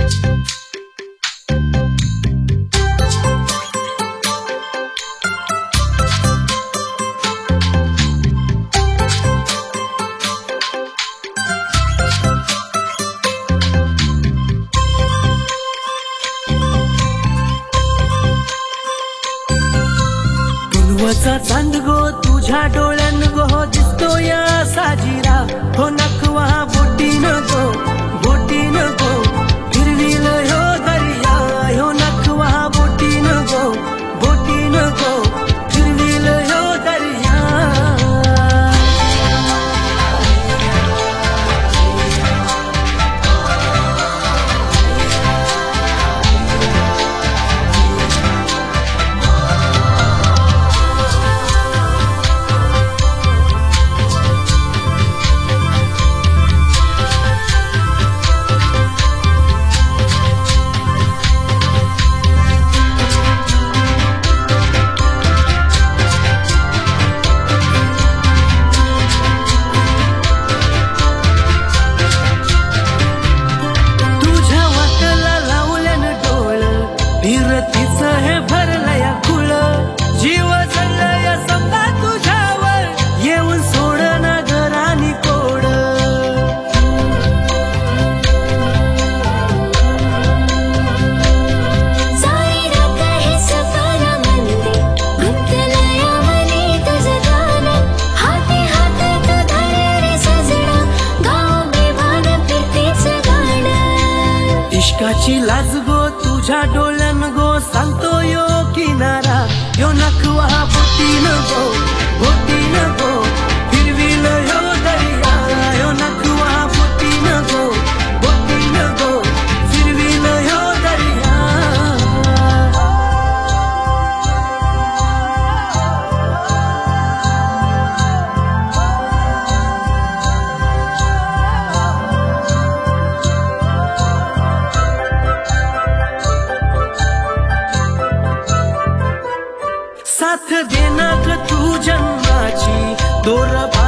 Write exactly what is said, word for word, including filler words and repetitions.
वचा चांद गो तुझ्या डोळ्यान गो दिसतो या साजिरा हो नखवा बोटीन गो बोटीन गो फिरविल हो दरिया हो नखवा बोटीन गो बोटीन गो फिरविल हो दरिया हे भरलया खुळ जीव जळलया समजा तुझ्यावर येऊन सोड ना घरानी कोड इश्काची लाज गो तुझ्या डोळ्यान गो सांगतो यो किनारा यो नखवा बोटीन गो बोटीन गो फिरविल यो दरिया यो नखवा बोटीन गो बोटीन गो फिरविल यो दरिया साथ देना ग तू जन्माची दोर